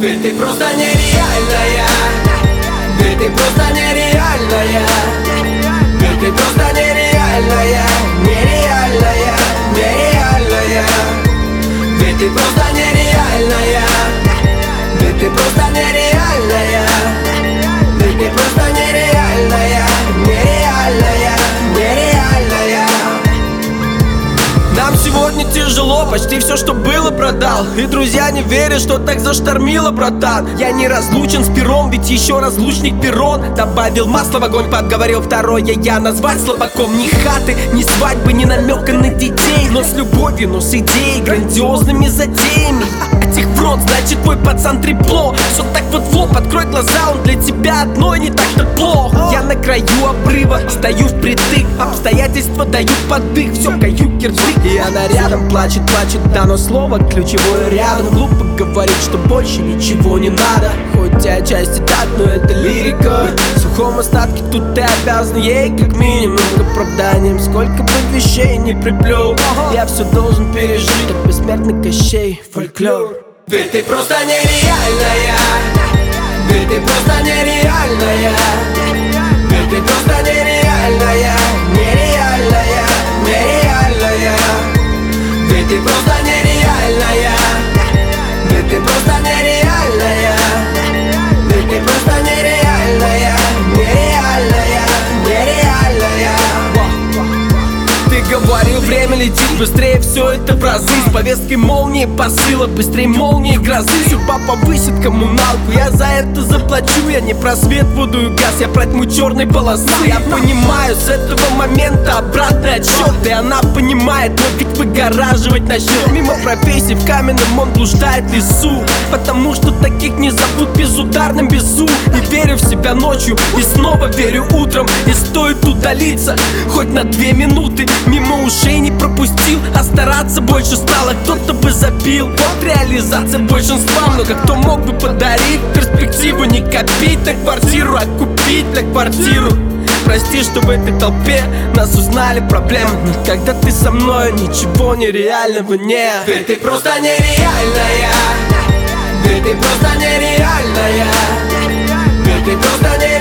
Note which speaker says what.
Speaker 1: Ведь ты просто нереальная, ведь ты просто нереальная, ведь ты просто нереальная, нереальная, нереальная. Ведь ты просто нереальная, ведь ты просто нереальная, ведь ты просто нереальная, нереальная, нереальная. Нам сегодня тяжело, почти все, что было, продал. И друзья не верят, что так заштормило, братан. Я не разлучен с пером, ведь еще разлучник перрон. Добавил масло в огонь, подговорил второе я назвать слабаком. Ни хаты, ни свадьбы, ни намека на детей, но с любовью, но с идеей, грандиозными затеями. Этих фронт, значит твой пацан трепло. Все так вот в лоб, открой глаза, он для тебя одной не так-то плохо. Я на краю обрыва, стою впритык, обстоятельства дают подых, все каю кирдык. И она рядом плачет, плачет, да, но слово ключевое рядом. Глупо говорить, что больше ничего не надо, хоть и отчасти так, но это лирика. В сухом остатке тут ты обязан ей как минимум к оправданиям. Сколько бы вещей не приплел, я все должен пережить, как бессмертный Кощей, фольклор. Ведь ты просто нереальная, ведь ты просто нереальная, ведь ты просто нереальная, нереальная, нереальная. Ведь ты просто нереальная, ведь ты просто нереальная, ведь ты просто нереальная, нереальная, нереальная. Ты говорил, время летит быстрее, все это в разы. С повесткой молнии посыла, быстрее молнии грозы. Судьба повысит коммуналку, я за это заплачу. Я не про свет, воду и газ, я про тьму черной полосы. Я понимаю, с этого момента обратный отсчет. И она понимает, но ведь выгораживать начнет. Мимо профессий в каменном он блуждает в лесу, потому что таких не зовут безударным безу. И верю в себя ночью, и снова верю утром. И стоит удалиться, хоть на 2 минуты, мимо ушей не пропустил, а стараться больше стало. Кто-то бы забил, вот реализация большинства. Много кто мог бы подарить перспективу, не копить на квартиру, а купить на квартиру. Прости, что в этой толпе нас узнали проблемы, но когда ты со мной, ничего нереального нет. Ведь ты просто нереальная, ведь ты просто нереальная, ведь ты просто нереальная.